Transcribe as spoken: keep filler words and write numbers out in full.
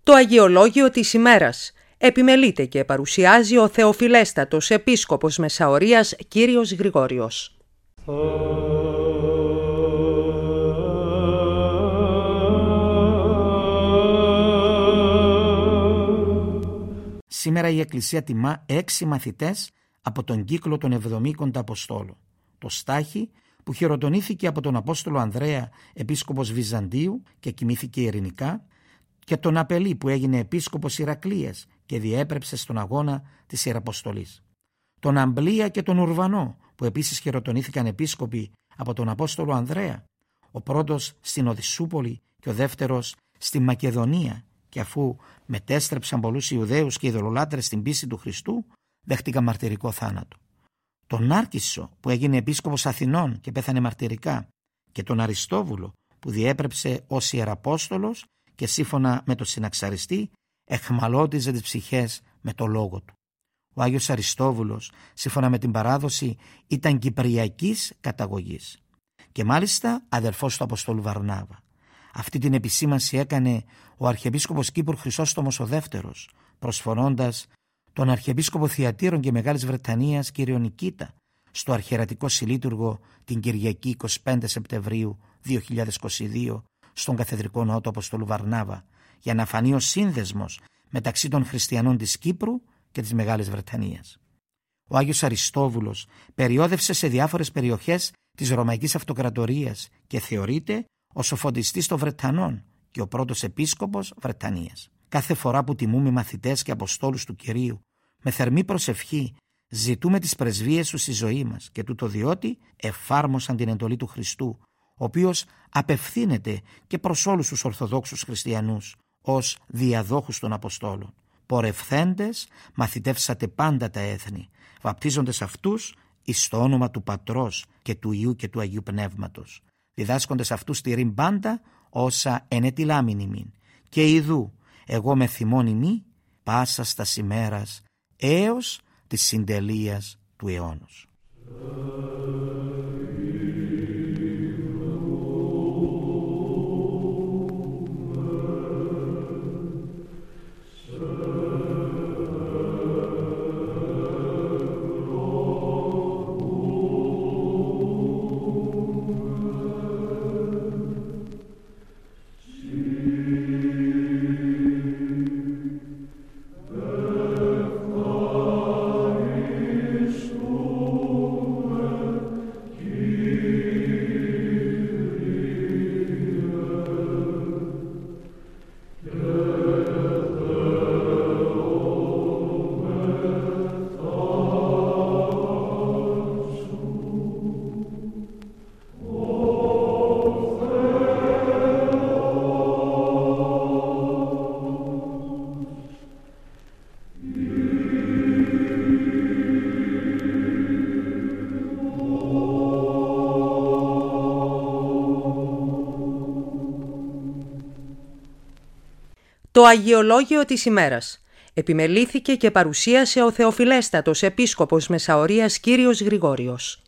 Το Αγιολόγιο της ημέρας επιμελείται και παρουσιάζει ο Θεοφιλέστατος Επίσκοπος Μεσαωρίας κύριος Γρηγόριος. Σήμερα η Εκκλησία τιμά έξι μαθητές από τον κύκλο των εβδομήκοντα Αποστόλων. Το Στάχη, που χειροτονήθηκε από τον Απόστολο Ανδρέα, επίσκοπος Βυζαντίου και κοιμήθηκε ειρηνικά, και τον Απελή, που έγινε επίσκοπος Ηρακλείας και διέπρεψε στον αγώνα της Ιεραποστολής. Τον Αμπλία και τον Ουρβανό, που επίσης χειροτονήθηκαν επίσκοποι από τον Απόστολο Ανδρέα, ο πρώτος στην Οδυσσούπολη και ο δεύτερος στη Μακεδονία, και αφού μετέστρεψαν πολλούς Ιουδαίους και ειδωλολάτρες στην πίστη του Χριστού, δέχτηκαν μαρτυρικό θάνατο. Τον Νάρκισσο, που έγινε επίσκοπος Αθηνών και πέθανε μαρτυρικά, και τον Αριστόβουλο, που διέπρεψε ως Ιεραπόστολος και σύμφωνα με τον συναξαριστή εχμαλώτιζε τις ψυχές με το λόγο του. Ο Άγιος Αριστόβουλος, σύμφωνα με την παράδοση, ήταν κυπριακής καταγωγής και μάλιστα αδερφός του Αποστόλου Βαρνάβα. Αυτή την επισήμανση έκανε ο Αρχιεπίσκοπος Κύπρου Χρυσόστομος ο Δεύτερος, προσφωνώντας τον Αρχιεπίσκοπο Θειατήρων και Μεγάλης Βρετανίας κύριο Νικήτα στο Αρχιερατικό Συλλήτουργο την Κυριακή εικοστή πέμπτη Σεπτεμβρίου δύο χιλιάδες είκοσι δύο στον Καθεδρικό Ναό του Αποστόλου Βαρνάβα, για να φανεί ο σύνδεσμος μεταξύ των χριστιανών της Κύπρου και της Μεγάλης Βρετανίας. Ο Άγιος Αριστόβουλος περιόδευσε σε διάφορες περιοχές της Ρωμαϊκής Αυτοκρατορίας και θεωρείται ως ο φωτιστής των Βρετανών και ο πρώτος επίσκοπος Βρετανίας. Κάθε φορά που τιμούμε μαθητές και αποστόλους του Κυρίου, με θερμή προσευχή ζητούμε τις πρεσβείες τους στη ζωή μας, και τούτο διότι εφάρμοσαν την εντολή του Χριστού, ο οποίος απευθύνεται και προς όλους τους Ορθοδόξους Χριστιανούς ως διαδόχους των Αποστόλων. Πορευθέντες μαθητεύσατε πάντα τα έθνη, βαπτίζοντες αυτούς εις το όνομα του Πατρός και του Υιού και του Αγίου Πνεύματος, διδάσκοντες αυτούς τηρήν πάντα όσα ενετιλάμην ημίν. Και ιδού εγώ με θυμών ημί πάσα στα ημέρας έως της συντελείας του αιώνος. Το Αγιολόγιο της ημέρας επιμελήθηκε και παρουσίασε ο Θεοφιλέστατος Επίσκοπος Μεσαωρίας κύριος Γρηγόριος.